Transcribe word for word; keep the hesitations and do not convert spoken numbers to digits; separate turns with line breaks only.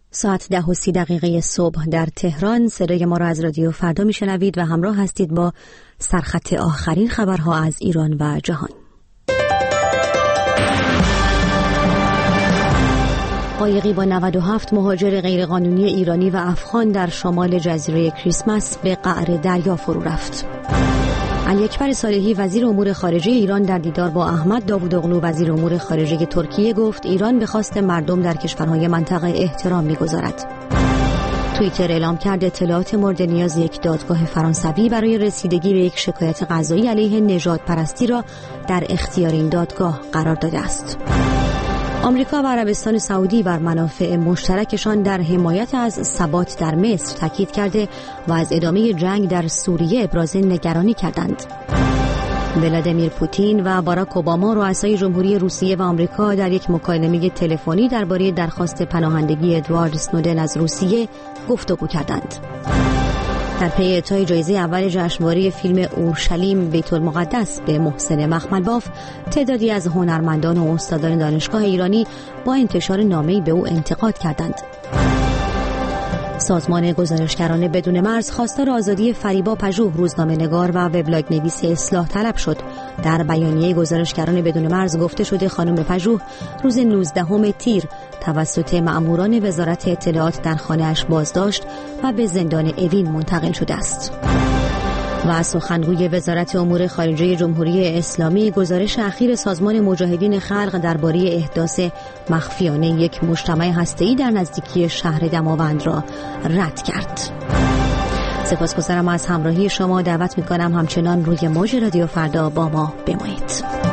ساعت ده و سی دقیقه صبح در تهران. صدای ما را از رادیو فردا میشنوید و همراه هستید با سرخط آخرین خبرها از ایران و جهان. قایقی با نود و هفت مهاجر غیرقانونی ایرانی و افغان در شمال جزیره کریسمس به قعر دریا فرو رفت. علی اکبر صالحی وزیر امور خارجه ایران در دیدار با احمد داوودوغلو وزیر امور خارجه ترکیه گفت ایران به خواست مردم در کشورهای منطقه احترام می‌گذارد. توییتر اعلام کرد اطلاعات مورد نیاز یک دادگاه فرانسوی برای رسیدگی به یک شکایت قضایی علیه نژاد پرستی را در اختیار این دادگاه قرار داده است. آمریکا و عربستان سعودی بر منافع مشترکشان در حمایت از ثبات در مصر تاکید کرده و از ادامه جنگ در سوریه ابراز نگرانی کردند. ولادیمیر پوتین و باراک اوباما رؤسای جمهوری روسیه و آمریکا در یک مکالمه تلفنی درباره درخواست پناهندگی ادوارد اسنودن از روسیه گفتگو کردند. در پی اعطای جایزه اول جشنواره فیلم اورشلیم بیت المقدس به محسن مخملباف، تعدادی از هنرمندان و استادان دانشگاه ایرانی با انتشار نامه‌ای به او انتقاد کردند. سازمان گزارشگران بدون مرز خواستار آزادی فریبا پژوه، روزنامه‌نگار و وبلاگ نویس اصلاح طلب شد. در بیانیه گزارشگران بدون مرز گفته شده خانم پژوه روز نوزدهم تیر توسط مأموران وزارت اطلاعات در خانه‌اش بازداشت و به زندان اوین منتقل شده است. و سخنگوی وزارت امور خارجه جمهوری اسلامی گزارش اخیر سازمان مجاهدین خلق درباره احداث مخفیانه یک مجتمع هسته‌ای در نزدیکی شهر دماوند را رد کرد. سپاسگزارم از همراهی شما. دعوت می‌کنم همچنان روی موج رادیو فردا با ما بمانید.